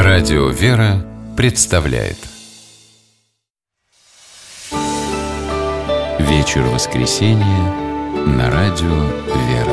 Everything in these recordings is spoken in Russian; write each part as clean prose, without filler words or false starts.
Радио «Вера» представляет вечер воскресенья на радио «Вера».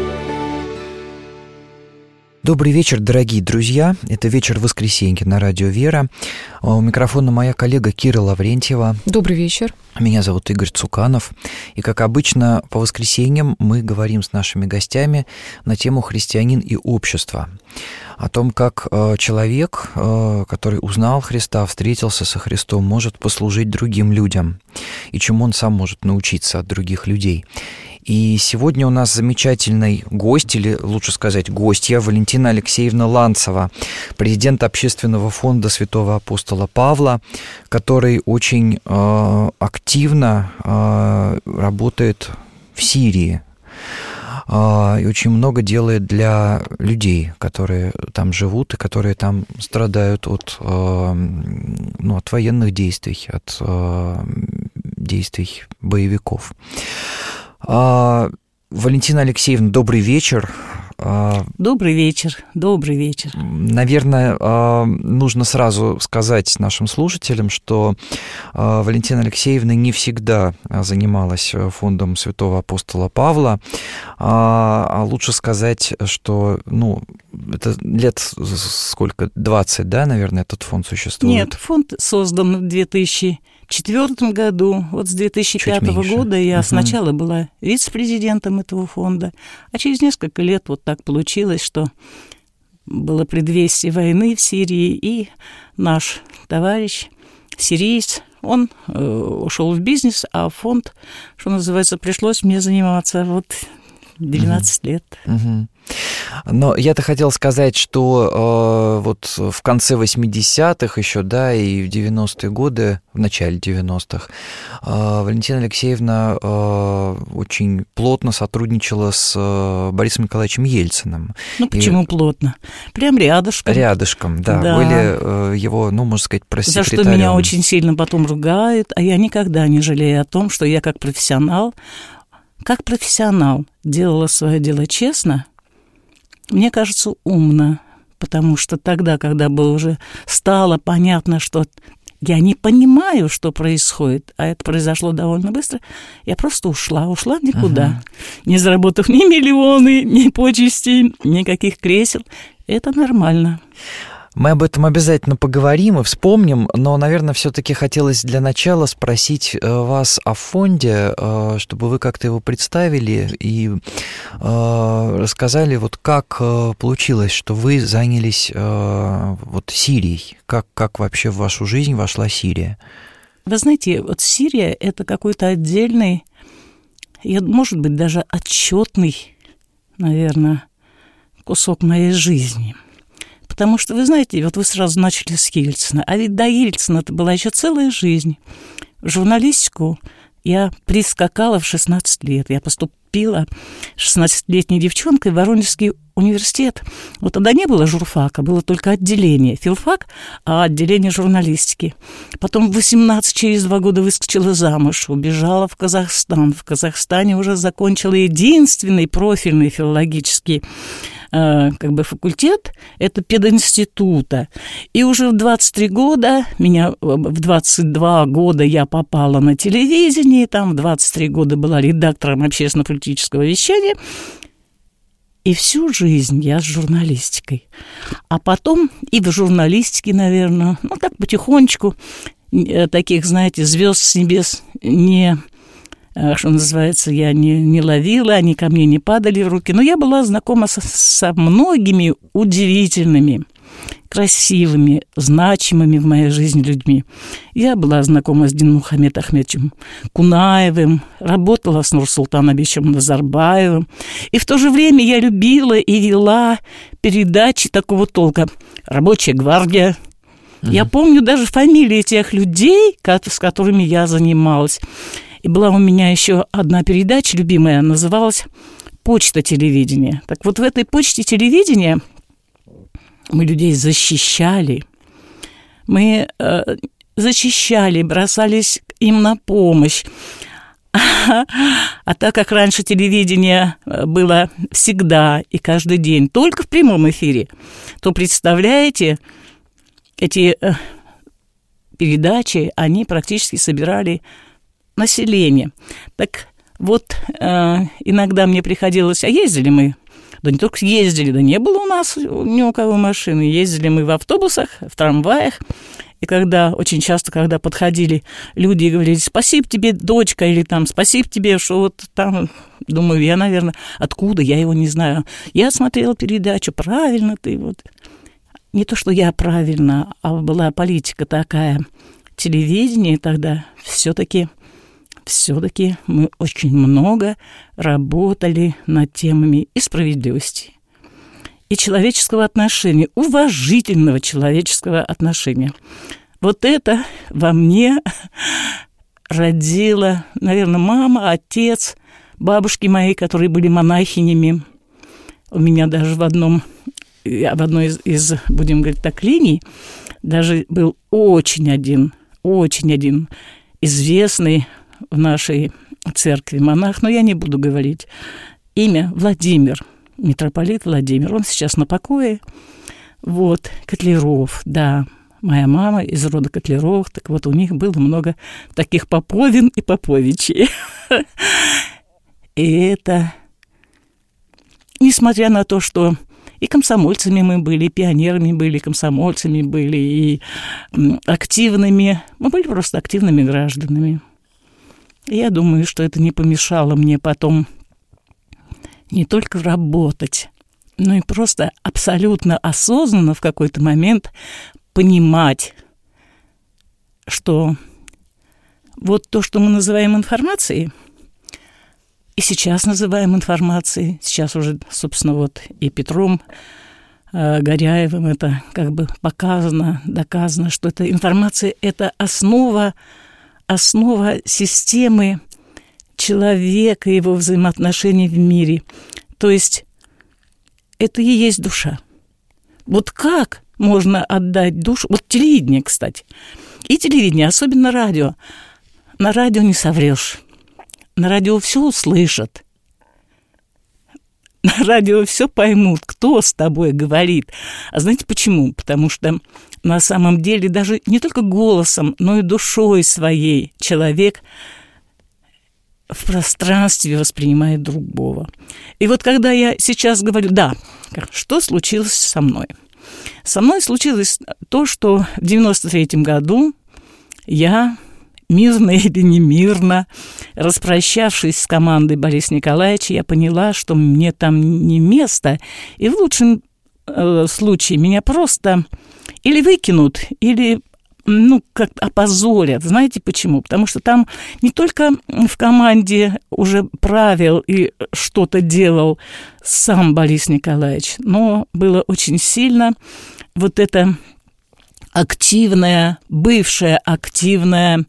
Добрый вечер, дорогие друзья. Это вечер воскресенья на радио «Вера». У микрофона моя коллега Кира Лаврентьева. Добрый вечер. Меня зовут Игорь Цуканов. И, как обычно, по воскресеньям мы говорим с нашими гостями на тему «Христианин и общество». О том, как человек, который узнал Христа, встретился со Христом, может послужить другим людям, и чему он сам может научиться от других людей. И сегодня у нас замечательный гость, или лучше сказать гостья, Валентина Алексеевна Ланцева, президент Общественного фонда Святого Апостола Павла, который очень активно работает в Сирии и очень много делает для людей, которые там живут и которые там страдают от военных действий, от действий боевиков. Валентина Алексеевна, добрый вечер. Добрый вечер, добрый вечер. Наверное, нужно сразу сказать нашим слушателям, что Валентина Алексеевна не всегда занималась фондом Святого Апостола Павла, а лучше сказать, что, это лет сколько, 20, да, наверное, этот фонд существует? Нет, фонд создан в 2004 году. Вот с 2005 года я сначала была вице-президентом этого фонда, а через несколько лет вот так получилось, что было предвестие войны в Сирии, и наш товарищ, сириец, он ушел в бизнес, а фонд, что называется, пришлось мне заниматься вот 12 лет. Но я-то хотел сказать, что вот в конце 80-х еще, да, и в 90-е годы, в начале 90-х, Валентина Алексеевна очень плотно сотрудничала с Борисом Николаевичем Ельциным. Почему плотно? Прям рядышком. Рядышком, да. Были его, можно сказать, пресс-секретарем. За что меня очень сильно потом ругают, а я никогда не жалею о том, что я как профессионал делала свое дело честно, мне кажется, умно, потому что тогда, когда уже стало понятно, что я не понимаю, что происходит, а это произошло довольно быстро, я просто ушла никуда, не заработав ни миллионы, ни почестей, никаких кресел. Это нормально. Мы об этом обязательно поговорим и вспомним, но, наверное, все-таки хотелось для начала спросить вас о фонде, чтобы вы как-то его представили и рассказали, вот как получилось, что вы занялись вот Сирией, как вообще в вашу жизнь вошла Сирия? Вы знаете, вот Сирия – это какой-то отдельный, может быть, даже отчетный, наверное, кусок моей жизни. Потому что, вы знаете, вот вы сразу начали с Ельцина, а ведь до Ельцина это была еще целая жизнь. В журналистику я прискакала в 16 лет. Я поступила 16-летней девчонкой в Воронежский университет. Вот тогда не было журфака, было только отделение. Филфак, а отделение журналистики. Потом в 18 через 2 года выскочила замуж, убежала в Казахстан. В Казахстане уже закончила единственный профильный филологический факультет, это пединститута. И уже в 23 года, в 22 года я попала на телевидение, там в 23 года была редактором общественно-политического вещания, и всю жизнь я с журналистикой. А потом и в журналистике, наверное, так потихонечку, таких, знаете, звезд с небес что называется, я не ловила, они ко мне не падали в руки, но я была знакома со многими удивительными, красивыми, значимыми в моей жизни людьми. Я была знакома с Динмухамед Ахмедовичем Кунаевым, работала с Нурсултановичем Назарбаевым, и в то же время я любила и вела передачи такого толка «Рабочая гвардия». Я помню даже фамилии тех людей, с которыми я занималась. И была у меня еще одна передача любимая, называлась «Почта телевидения». Так вот в этой почте телевидения мы людей защищали. Мы защищали, бросались им на помощь. А так как раньше телевидение было всегда и каждый день только в прямом эфире, то, представляете, эти передачи, они практически собирали население. Так вот, иногда мне приходилось... А ездили мы? Да не только ездили, да не было у нас ни у кого машины. Ездили мы в автобусах, в трамваях. И очень часто, когда подходили люди и говорили: спасибо тебе, дочка, или там спасибо тебе, что вот там, думаю, я, наверное, откуда, я его не знаю. Я смотрела передачу, правильно ты вот. Не то, что я правильно, а была политика такая. Телевидение тогда все-таки мы очень много работали над темами и справедливости, и человеческого отношения, уважительного человеческого отношения. Вот это во мне родила, наверное, мама, отец, бабушки мои, которые были монахинями. У меня даже в одной из, будем говорить так, линий даже был очень один известный в нашей церкви монах, но я не буду говорить имя, Владимир, митрополит Владимир, он сейчас на покое. Вот, Котляров, да, моя мама из рода Котляровых, так вот у них было много таких поповин и поповичей. И это, несмотря на то, что и комсомольцами мы были, и пионерами были, и комсомольцами были, и активными, мы были просто активными гражданами. И я думаю, что это не помешало мне потом не только работать, но и просто абсолютно осознанно в какой-то момент понимать, что вот то, что мы называем информацией, и сейчас называем информацией, сейчас уже, собственно, вот и Петром Горяевым это как бы показано, доказано, что эта информация – это основа системы человека, его взаимоотношений в мире. То есть это и есть душа. Вот как можно отдать душу? Вот телевидение, кстати. И телевидение, особенно радио. На радио не соврешь. На радио все услышат. На радио все поймут, кто с тобой говорит. А знаете почему? Потому что на самом деле даже не только голосом, но и душой своей человек в пространстве воспринимает другого. И вот когда я сейчас говорю, да, что случилось со мной? Со мной случилось то, что в 93-м году я, мирно или не мирно, распрощавшись с командой Бориса Николаевича, я поняла, что мне там не место, и в лучшем случае меня просто или выкинут, или как опозорят. Знаете почему? Потому что там не только в команде уже правил и что-то делал сам Борис Николаевич, но было очень сильно вот это активное, бывшее активное,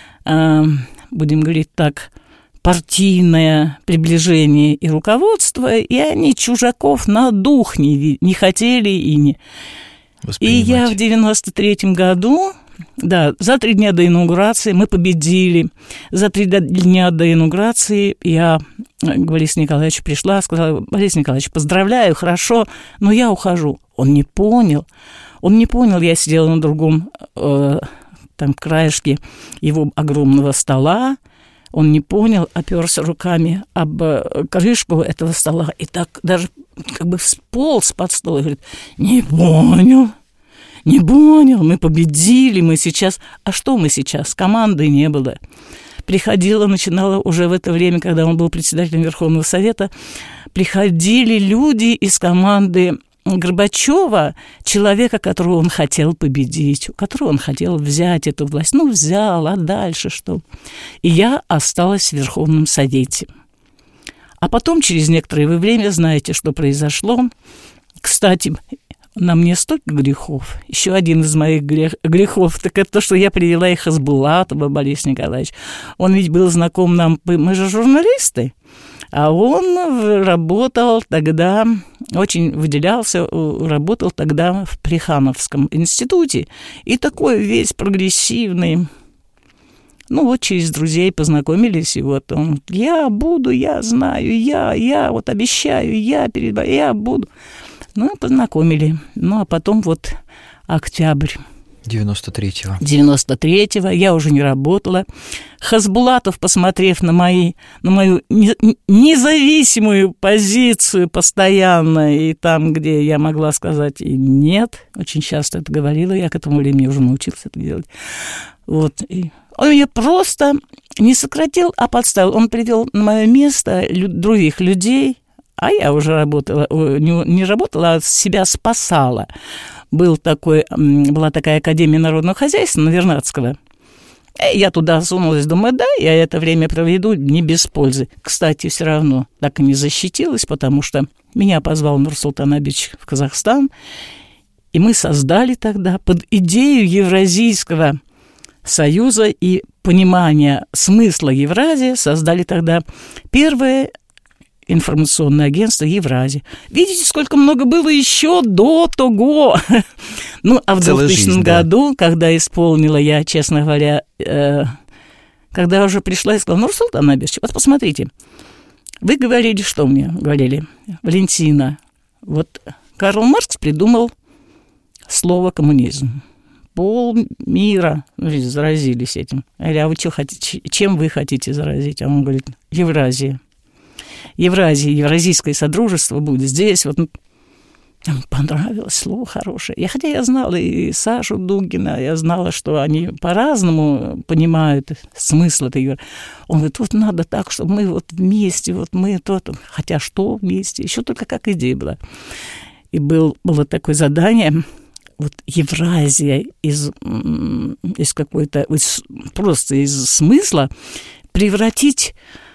будем говорить так, партийное приближение и руководство, и они чужаков на дух не хотели и не... И я в 93-м году, да, за 3 дня до инаугурации мы победили. За 3 дня до инаугурации я к Борису Николаевичу пришла, сказала: Борис Николаевич, поздравляю, хорошо, но я ухожу. Он не понял, я сидела на другом там краешке его огромного стола, он не понял, оперся руками об крышку этого стола и так даже как бы всполз под стол и говорит: не понял, мы победили, мы сейчас... А что мы сейчас? Команды не было. Начинала уже в это время, когда он был председателем Верховного Совета, приходили люди из команды Горбачева, человека, которого он хотел победить, у которого он хотел взять эту власть. Взял, а дальше что? И я осталась в Верховном Совете. А потом, через некоторое время, знаете, что произошло? Кстати, на мне столько грехов. Еще один из моих грехов, так это то, что я привела их из Булатова, Борис Николаевич. Он ведь был знаком нам, мы же журналисты. А он работал тогда, очень выделялся, работал тогда в Плехановском институте. И такой весь прогрессивный. Через друзей познакомились, и вот он: я буду, я знаю, я вот обещаю, я буду. Познакомили. А потом вот октябрь 93-го. 93-го, я уже не работала. Хасбулатов, посмотрев на мою независимую позицию постоянно, и там, где я могла сказать и нет, очень часто это говорила, я к этому времени уже научилась это делать. Вот. И он меня просто не сократил, а подставил. Он привел на мое место других людей, а я уже работала, не работала, а себя спасала. Была такая Академия народного хозяйства Вернадского. Я туда сунулась, думаю, да, я это время проведу не без пользы. Кстати, все равно так и не защитилась, потому что меня позвал Нурсултан Абидович в Казахстан, и мы создали тогда под идею Евразийского союза и понимания смысла Евразии, создали тогда первое информационное агентство «Евразия». Видите, сколько много было еще до того. Ну, а в 2000 году, когда исполнила я, честно говоря, когда уже пришла и сказала: Нурсултан Абидович, вот посмотрите, вы говорили, что мне говорили, Валентина, вот Карл Маркс придумал слово «коммунизм». Полмира заразились этим. Я говорю: а вы что хотите, чем вы хотите заразить? А он говорит: Евразия. Евразия, Евразийское содружество будет здесь. Вот понравилось слово хорошее. Хотя я знала и Сашу Дугина, я знала, что они по-разному понимают смысл этой. Он говорит: вот надо так, чтобы мы вот вместе, вот мы то-то. Хотя что вместе? Еще только как идея была. И было такое задание, вот Евразия из какой-то, просто из смысла превратить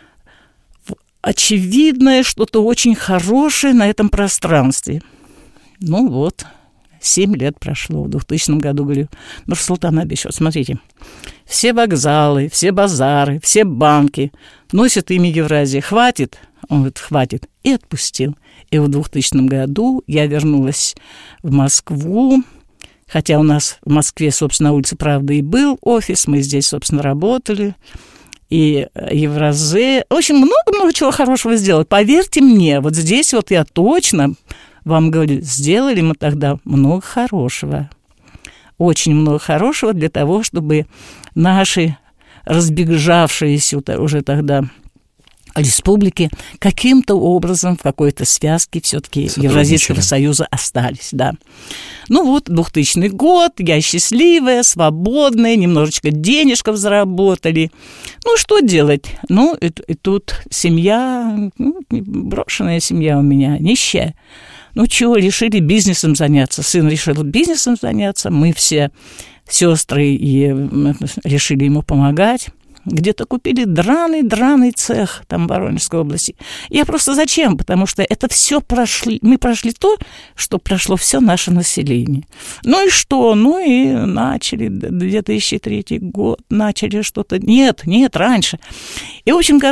очевидное, что-то очень хорошее на этом пространстве. Ну вот, 7 лет прошло. В 2000 году говорю: Нурсултан Абидович, вот смотрите, все вокзалы, все базары, все банки носят имя Евразия. Хватит? Он говорит: хватит. И отпустил. И в 2000 году я вернулась в Москву, хотя у нас в Москве, собственно, на улице Правды и был офис, мы здесь, собственно, работали. И Евразия. В общем, много-много чего хорошего сделали. Поверьте мне, вот здесь вот я точно вам говорю, сделали мы тогда много хорошего. Очень много хорошего для того, чтобы наши разбежавшиеся уже тогда республики каким-то образом в какой-то связке все-таки Евразийского союза остались, да. Ну вот, 2000 год, я счастливая, свободная, немножечко денежков заработали. Ну, что делать? Ну, и тут семья, брошенная семья у меня, нищая. Ну, чего, решили бизнесом заняться. Сын решил бизнесом заняться, мы все сестры и решили ему помогать. Где-то купили драный цех там в Воронежской области. Я просто зачем? Потому что это все мы прошли то, что прошло все наше население. Ну и что? Ну и начали 2003 год, начали что-то. Нет, раньше. И, в общем,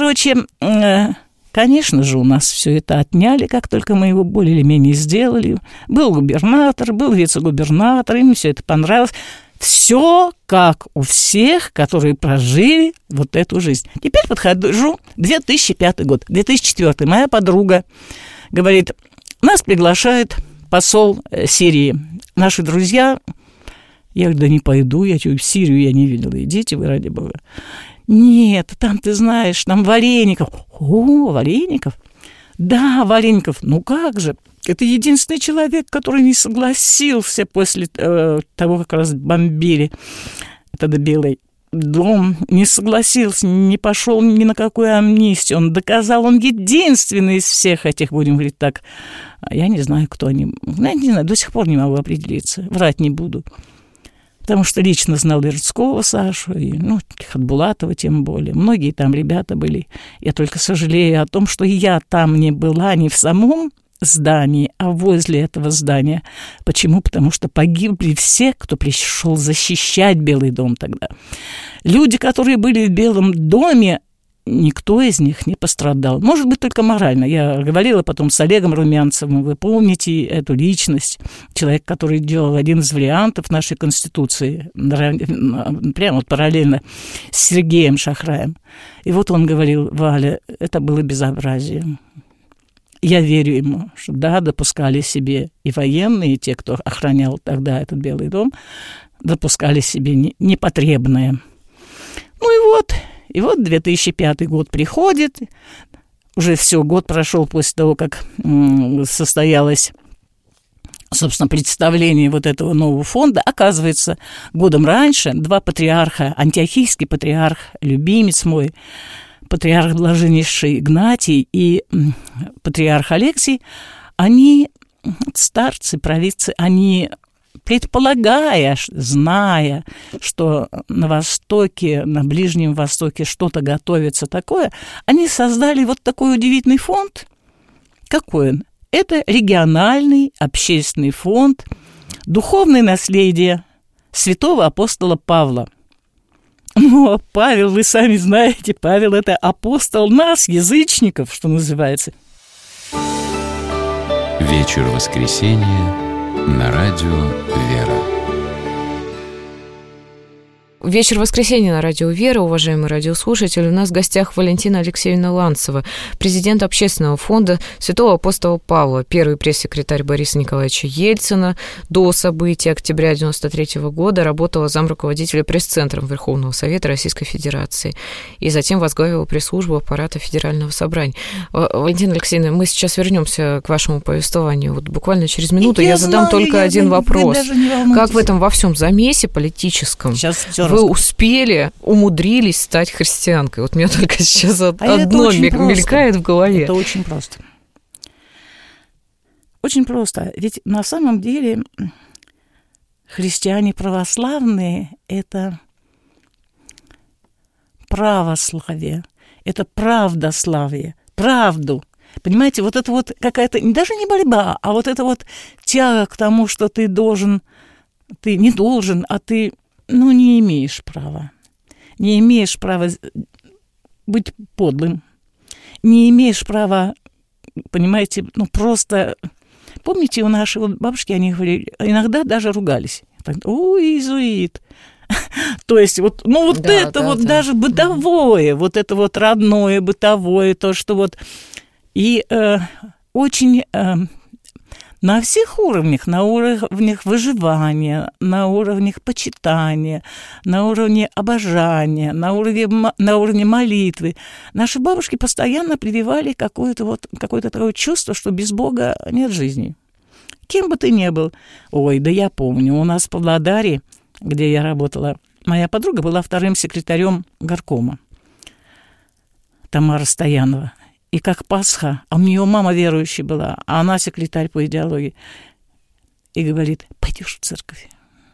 конечно же, у нас все это отняли, как только мы его более или менее сделали. Был губернатор, был вице-губернатор, им все это понравилось. Все как у всех, которые прожили вот эту жизнь. Теперь подхожу 2005 год, 2004. Моя подруга говорит: нас приглашает посол Сирии. Наши друзья. Я говорю: да не пойду, в Сирию я не видела. Идите вы, ради бога. Нет, там, ты знаешь, там Вареников. О, Вареников? Да, Вареников. Ну как же? Это единственный человек, который не согласился после того, как раз бомбили этот Белый дом, не согласился, не пошел ни на какую амнистию. Он доказал, он единственный из всех этих, будем говорить так. Я не знаю, кто они. Я не знаю, до сих пор не могу определиться. Врать не буду. Потому что лично знал и Рудского Сашу, и Хатбулатова тем более. Многие там ребята были. Я только сожалею о том, что я там не была, не в самом здании, а возле этого здания. Почему? Потому что погибли все, кто пришел защищать Белый дом тогда. Люди, которые были в Белом доме, никто из них не пострадал. Может быть, только морально. Я говорила потом с Олегом Румянцевым. Вы помните эту личность? Человек, который делал один из вариантов нашей Конституции, прямо параллельно с Сергеем Шахраем. И вот он говорил: Валя, это было безобразие. я верю ему, что да, допускали себе и военные, и те, кто охранял тогда этот Белый дом, допускали себе непотребное. Ну и вот 2005 год приходит, уже все, год прошел после того, как состоялось, собственно, представление вот этого нового фонда. Оказывается, годом раньше два патриарха, антиохийский патриарх, любимец мой, патриарх блаженнейший Игнатий и патриарх Алексий, они, старцы, провидцы, они, предполагая, зная, что на Востоке, на Ближнем Востоке что-то готовится такое, они создали вот такой удивительный фонд. Какой он? Это региональный общественный фонд «Духовное наследие святого апостола Павла». Ну, а Павел, вы сами знаете, Павел – это апостол нас, язычников, что называется. Вечер воскресенья на радио «Вера». Вечер воскресенья на радио «Вера», уважаемые радиослушатели. У нас в гостях Валентина Алексеевна Ланцева, президент общественного фонда Святого апостола Павла, первый пресс-секретарь Бориса Николаевича Ельцина. До событий октября 1993 года работала замруководителя пресс-центром Верховного Совета Российской Федерации и затем возглавила пресс-службу аппарата Федерального собрания. Валентина Алексеевна, мы сейчас вернемся к вашему повествованию. Вот буквально через минуту я задам только один вопрос. Как в этом во всем замесе политическом вы успели, умудрились стать христианкой? Вот у меня только сейчас одно мелькает в голове. Это очень просто. Очень просто. Ведь на самом деле христиане православные – это православие, это правдославие, правду. Понимаете, вот это вот какая-то, даже не борьба, а вот это вот тяга к тому, что ты должен, ты не должен, а ты, не имеешь права. Не имеешь права быть подлым. Не имеешь права, понимаете, просто... Помните, у нашей бабушки, они говорили, иногда даже ругались. Ой, иезуит. То есть даже бытовое, вот это вот родное, бытовое, то, что вот... И очень на всех уровнях, на уровнях выживания, на уровнях почитания, на уровне обожания, на уровне молитвы. Наши бабушки постоянно прививали какое-то такое чувство, что без Бога нет жизни. Кем бы ты ни был. Ой, да я помню, у нас в Павлодаре, где я работала, моя подруга была вторым секретарем горкома, Тамара Стоянова. И как Пасха, а у нее мама верующая была, а она секретарь по идеологии. И говорит, пойдешь в церковь?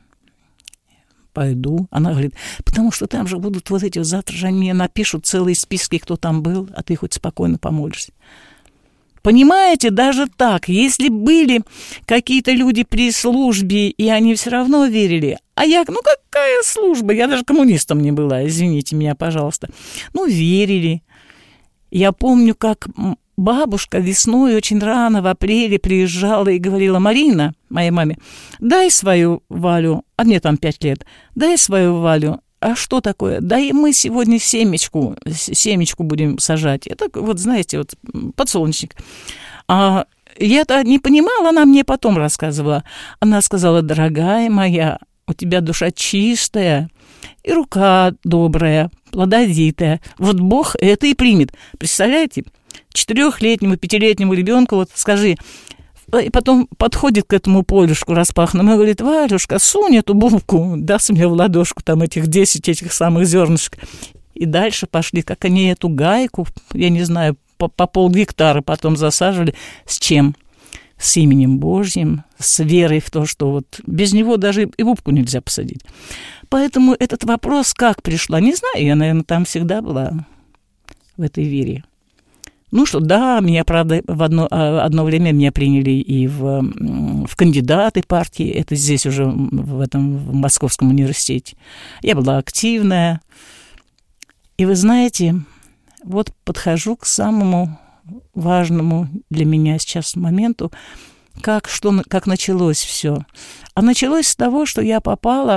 Пойду. Она говорит, потому что там же будут вот эти, завтра же они мне напишут целые списки, кто там был, а ты хоть спокойно помолишься. Понимаете, даже так, если были какие-то люди при службе, и они все равно верили, а я, какая служба? Я даже коммунистом не была, извините меня, пожалуйста. Верили. Я помню, как бабушка весной очень рано, в апреле, приезжала и говорила, Марина, моей маме, дай свою Валю, а мне там 5 лет, дай свою Валю. А что такое? Да и мы сегодня семечку будем сажать. Это, знаете, подсолнечник. А я-то не понимала, она мне потом рассказывала. Она сказала, дорогая моя, у тебя душа чистая и рука добрая, плодовитая. Вот Бог это и примет. Представляете? 4-летнему, 5-летнему ребенку, скажи, и потом подходит к этому полюшку распахнутому и говорит, Валюшка, сунь эту булку, даст мне в ладошку там этих 10 этих самых зернышек. И дальше пошли, как они эту гайку, я не знаю, по полгектара потом засаживали. С чем? С именем Божьим, с верой в то, что без него даже и губку нельзя посадить. Поэтому этот вопрос, как пришла, не знаю, я, наверное, там всегда была в этой вере. Меня, правда, в одно время меня приняли и в кандидаты партии, это здесь уже в Московском университете. Я была активная. И вы знаете, подхожу к самому важному для меня сейчас моменту, как началось все. А началось с того, что я попала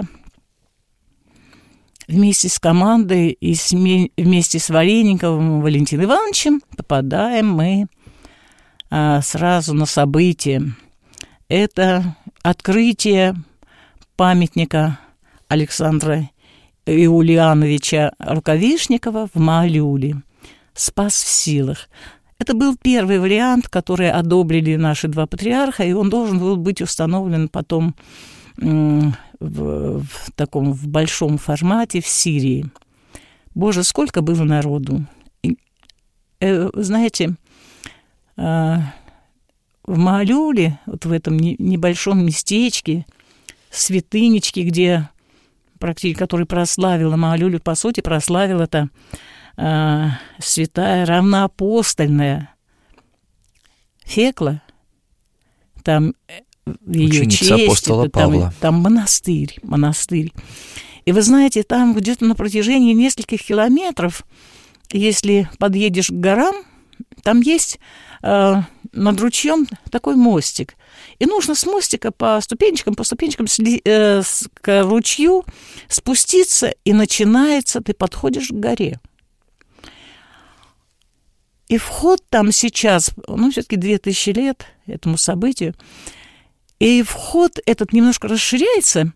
вместе с командой и вместе с Варениковым Валентином Ивановичем попадаем мы сразу на событие. Это открытие памятника Александра Иулиановича Рукавишникова в Маалюле. «Спас в силах». Это был первый вариант, который одобрили наши два патриарха, и он должен был быть установлен потом в большом формате в Сирии. Боже, сколько было народу! И, знаете, в Маалюле, вот в этом небольшом местечке, святынечке, где который прославила Маалюлю, по сути, прославила это святая равноапостольная Фекла, там в ее честь, апостола Павла. Там монастырь. И вы знаете, там где-то на протяжении нескольких километров, если подъедешь к горам, там есть над ручьем такой мостик. И нужно с мостика по ступенечкам к ручью спуститься, и начинается, ты подходишь к горе. И вход там сейчас, все-таки 2000 лет этому событию, и вход этот немножко расширяется,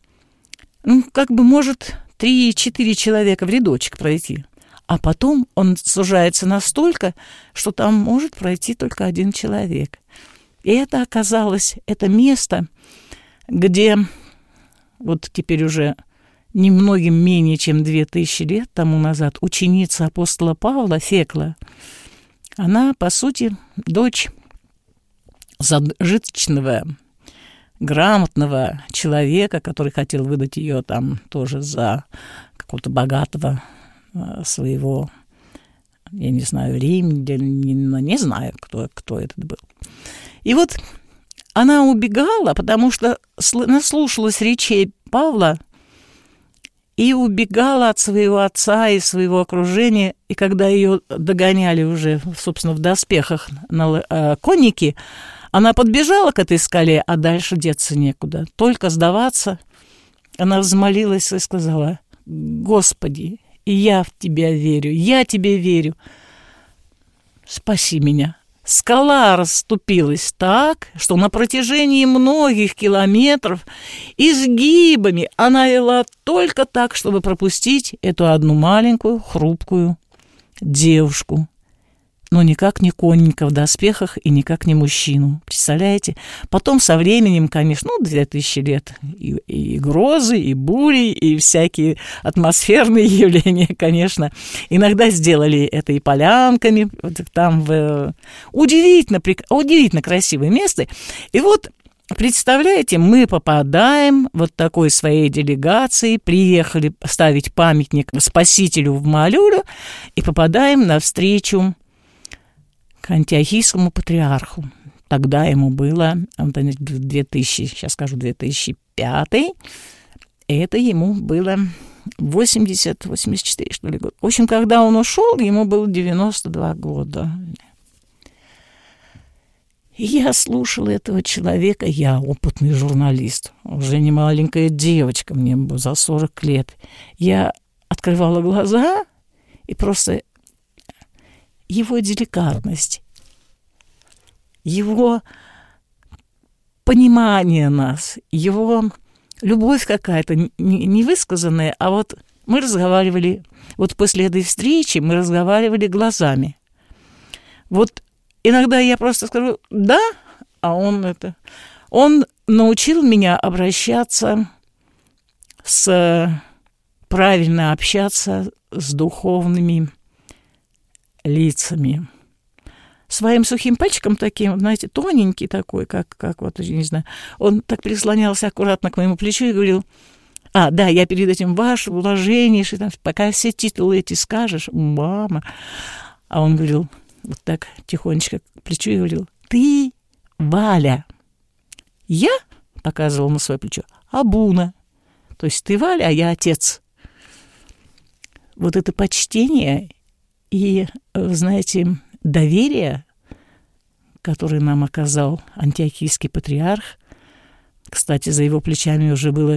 может 3-4 человека в рядочек пройти. А потом он сужается настолько, что там может пройти только один человек. И это оказалось, это место, где вот теперь уже немногим менее чем 2000 лет тому назад ученица апостола Павла Фекла, она, по сути, дочь зажиточного, грамотного человека, который хотел выдать ее там тоже за какого-то богатого своего, я не знаю, времени, не знаю, кто это был. И вот она убегала, потому что наслушалась речей Павла и убегала от своего отца и своего окружения. И когда ее догоняли уже, собственно, в доспехах конники, она подбежала к этой скале, а дальше деться некуда. Только сдаваться. Она взмолилась и сказала: «Господи, я в Тебя верю, я Тебе верю. Спаси меня». Скала расступилась так, что на протяжении многих километров изгибами она вела только так, чтобы пропустить эту одну маленькую, хрупкую девушку. Но никак не конника в доспехах и никак не мужчину. Представляете? Потом со временем, конечно, 2000 лет, и грозы, и бури, и всякие атмосферные явления, конечно, иногда сделали это и полянками. Там удивительно красивое место. И вот, представляете, мы попадаем вот такой своей делегацией, приехали ставить памятник Спасителю в Маалюлю и попадаем навстречу к антиохийскому патриарху. Тогда ему было 2005, это ему было 84, что ли, год. В общем, когда он ушел, ему было 92 года. И я слушала этого человека, я опытный журналист, уже не маленькая девочка, мне было за 40 лет. Я открывала глаза, и просто его деликатность, его понимание нас, его любовь какая-то невысказанная, а вот мы разговаривали, вот после этой встречи мы разговаривали глазами. Вот иногда я просто скажу «да», а он научил меня правильно общаться с духовными лицами. Своим сухим пальчиком таким, знаете, тоненький такой, как вот, не знаю, он так прислонялся аккуратно к моему плечу и говорил: да, я перед этим ваше блаженнейший, там, пока все титулы эти скажешь, мама. А он говорил вот так тихонечко к плечу и говорил: ты Валя. Я, показывал на свое плечо, Абуна. То есть ты Валя, а я отец. Вот это почтение и, знаете, доверие, которое нам оказал антиохийский патриарх. Кстати, за его плечами уже было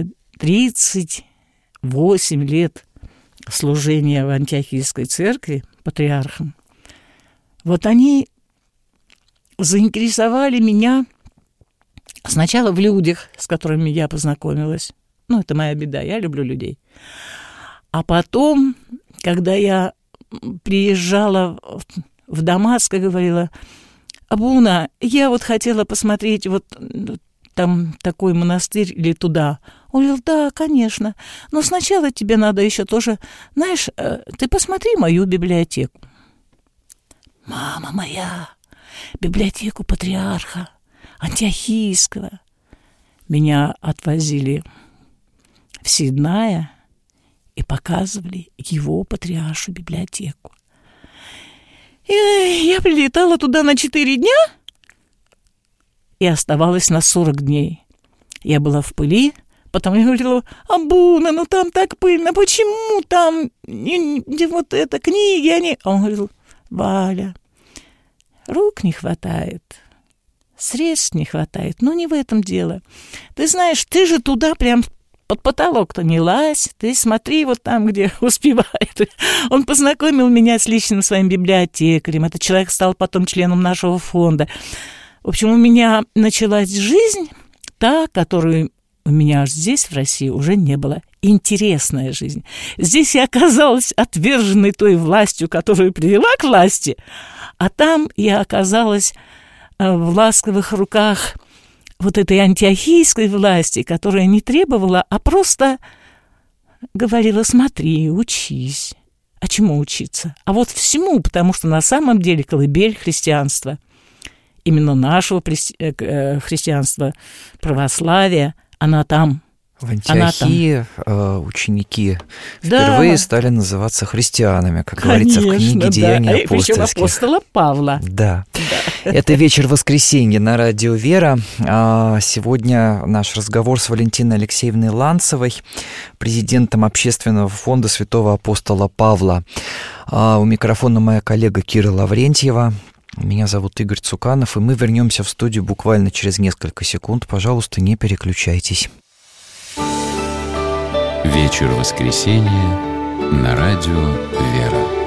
38 лет служения в антиохийской церкви патриархом. Вот они заинтересовали меня сначала в людях, с которыми я познакомилась. Ну, это моя беда, я люблю людей. А потом, когда я приезжала в Дамаск и говорила: Абуна, я вот хотела посмотреть вот там такой монастырь или туда. Он говорил: да, конечно, но сначала тебе надо еще тоже, знаешь, ты посмотри мою библиотеку. Мама моя, библиотеку патриарха Антиохийского. Меня отвозили в Сидная и показывали его патриаршу библиотеку. И я прилетала туда на 4 дня и оставалась на 40 дней. Я была в пыли, потом я говорила: Абуна, ну там так пыльно, почему там вот это книги, они... А он говорил: Валя, рук не хватает, средств не хватает, но не в этом дело. Ты знаешь, ты же туда прям под потолок-то не лазь, ты смотри вот там, где успевает. Он познакомил меня с личным своим библиотекарем. Этот человек стал потом членом нашего фонда. В общем, у меня началась жизнь, та, которую у меня здесь, в России, уже не было. Интересная жизнь. Здесь я оказалась отверженной той властью, которую привела к власти, а там я оказалась в ласковых руках вот этой антиохийской власти, которая не требовала, а просто говорила: смотри, учись. А чему учиться? А вот всему, потому что на самом деле колыбель христианства, именно нашего христианства, православия, она там. В Антиохии ученики впервые стали называться христианами, как говорится в книге «Деяния апостольских». Причем апостола Павла. Да. Это «Вечер воскресенья» на радио «Вера». Сегодня наш разговор с Валентиной Алексеевной Ланцевой, президентом Общественного фонда Святого апостола Павла. У микрофона моя коллега Кира Лаврентьева. Меня зовут Игорь Цуканов, и мы вернемся в студию буквально через несколько секунд. Пожалуйста, не переключайтесь. Вечер воскресенья на радио «Вера».